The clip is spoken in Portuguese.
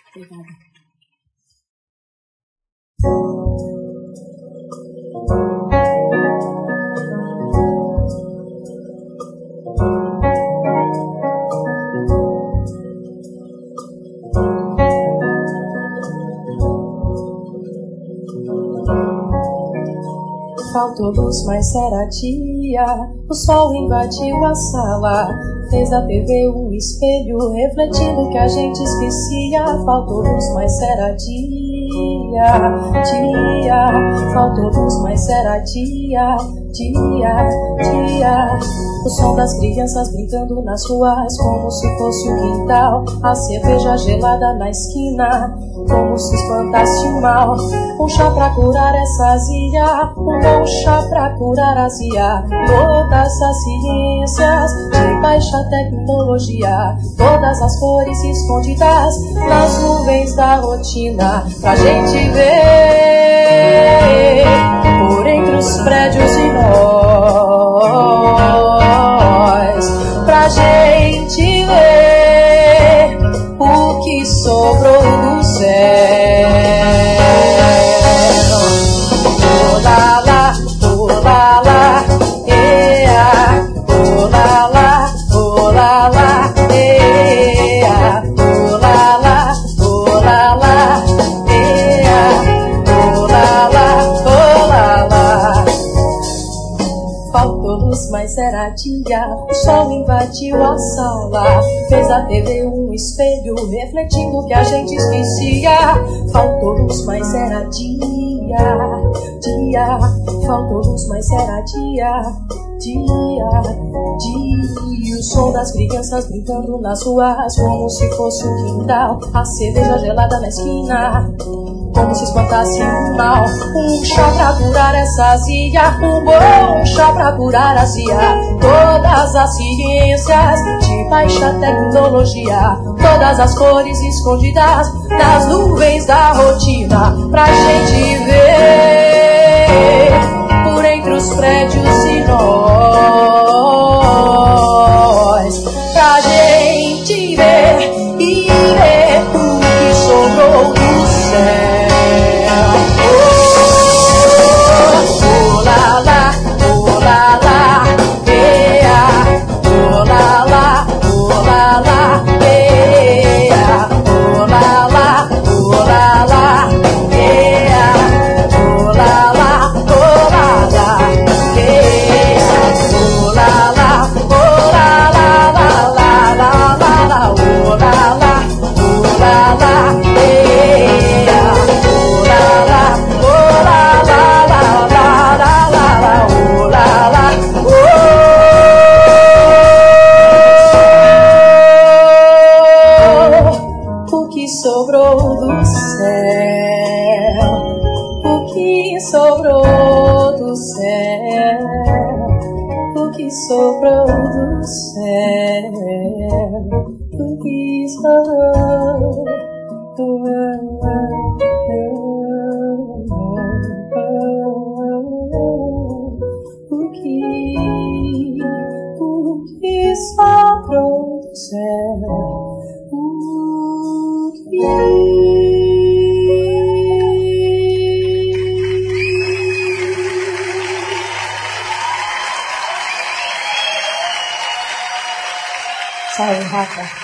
Obrigada. Faltou luz, mas era dia. O sol invadiu a sala, fez da TV um espelho, refletindo o que a gente esquecia. Faltou luz, mas era dia. Faltou luz, mas era dia. O som das crianças brincando nas ruas, como se fosse um quintal. A cerveja gelada na esquina, como se espantasse o mal. Um chá pra curar essa azia, um bom chá pra curar a azia. Todas as ciências de baixa tecnologia, todas as cores escondidas nas nuvens da rotina, pra gente ver por entre os prédios e nós, pra gente ver o que sobrou do céu. Oh lá lá, oh lá lá, ea, oh lá lá, oh lá lá, ea, oh lá lá, oh lá lá, ea, oh lá lá, oh lá lá. Faltou luz, mas era dia. O sol invadiu a sala, fez da TV um espelho, refletindo o que a gente esquecia. Faltou luz, mas era dia. Faltou luz, mas era dia. O som das crianças brincando nas ruas, como se fosse um quintal. A cerveja gelada na esquina, como se espantasse o mal. Um chá pra curar essa azia, um bom chá pra curar a azia. Todas as ciências de baixa tecnologia, todas as cores escondidas nas nuvens da rotina, pra gente ver por entre os prédios e nós, pra gente ver e ver o que sobrou do céu. Oh lá lá, oh lá lá, ea, oh lá lá, oh lá lá, ea, oh lá lá, oh lá lá, ea, oh lá lá, oh lá lá, ea, oh lá lá, oh lá lá, lá lá lá lá lá, oh lá lá, oh lá lá, ea, oh lá lá, oh lá lá, lá lá lá lá lá, oh lá lá, oh. O que sobrou do céu, o que sobrou do céu, o que sobrou do céu, o que sobrou do o que sobrou do céu, o que Salve, Rafa.